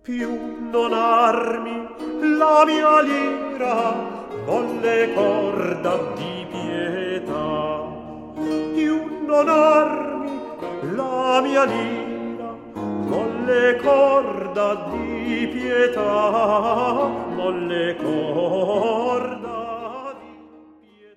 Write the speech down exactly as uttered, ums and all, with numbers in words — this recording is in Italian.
più non armi la mia lira, volle corda di pietà. Più non armi la mia lira, volle corda di pietà, volle corda